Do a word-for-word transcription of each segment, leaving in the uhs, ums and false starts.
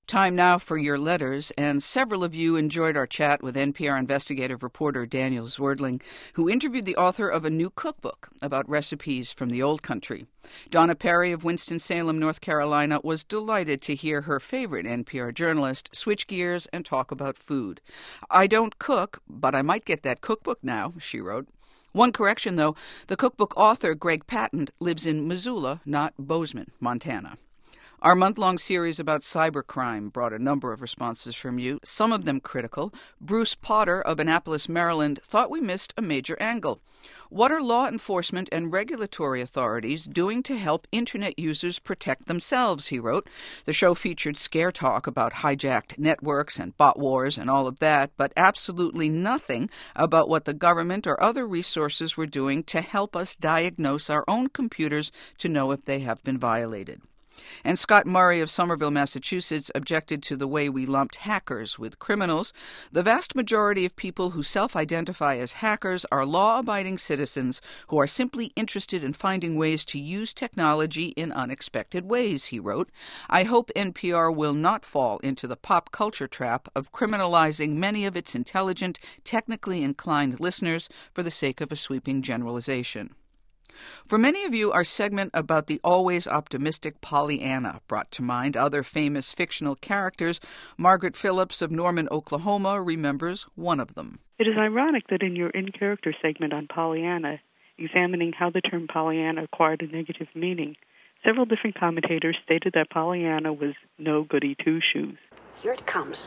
Time now for your letters, and several of you enjoyed our chat with N P R investigative reporter Daniel Zwerdling, who interviewed the author of a new cookbook about recipes from the old country. Donna Perry of Winston-Salem, North Carolina, was delighted to hear her favorite N P R journalist switch gears and talk about food. "I don't cook, but I might get that cookbook now," she wrote. One correction, though, the cookbook author, Greg Patton, lives in Missoula, not Bozeman, Montana. Our month-long series about cybercrime brought a number of responses from you, some of them critical. Bruce Potter of Annapolis, Maryland, thought we missed a major angle. What are law enforcement and regulatory authorities doing to help Internet users protect themselves, he wrote. The show featured scare talk about hijacked networks and bot wars and all of that, but absolutely nothing about what the government or other resources were doing to help us diagnose our own computers to know if they have been violated. And Scott Murray of Somerville, Massachusetts, objected to the way we lumped hackers with criminals. The vast majority of people who self-identify as hackers are law-abiding citizens who are simply interested in finding ways to use technology in unexpected ways, he wrote. I hope N P R will not fall into the pop culture trap of criminalizing many of its intelligent, technically inclined listeners for the sake of a sweeping generalization. For many of you, our segment about the always optimistic Pollyanna brought to mind other famous fictional characters. Margaret Phillips of Norman, Oklahoma, remembers one of them. It is ironic that in your in-character segment on Pollyanna, examining how the term Pollyanna acquired a negative meaning, several different commentators stated that Pollyanna was no goody two-shoes. Here it comes.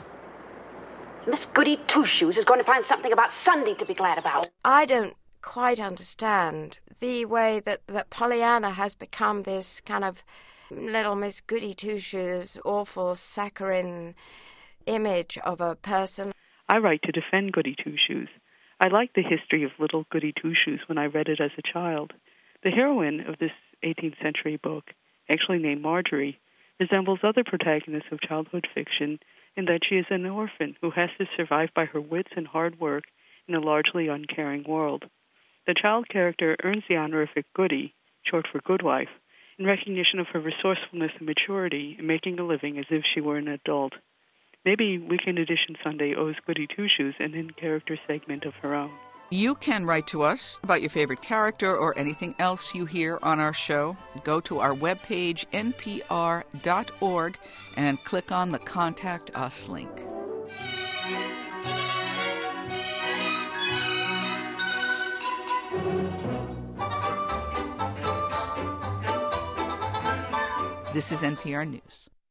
Miss Goody Two-Shoes is going to find something about Sunday to be glad about. I don't quite understand the way that, that Pollyanna has become this kind of little Miss Goody Two-Shoes, awful saccharine image of a person. I write to defend Goody Two-Shoes. I liked the history of little Goody Two-Shoes when I read it as a child. The heroine of this eighteenth century book, actually named Marjorie, resembles other protagonists of childhood fiction in that she is an orphan who has to survive by her wits and hard work in a largely uncaring world. The child character earns the honorific Goody, short for Goodwife, in recognition of her resourcefulness and maturity in making a living as if she were an adult. Maybe Weekend Edition Sunday owes Goody Two-Shoes an in-character segment of her own. You can write to us about your favorite character or anything else you hear on our show. Go to our webpage, N P R dot org, and click on the Contact Us link. This is N P R News.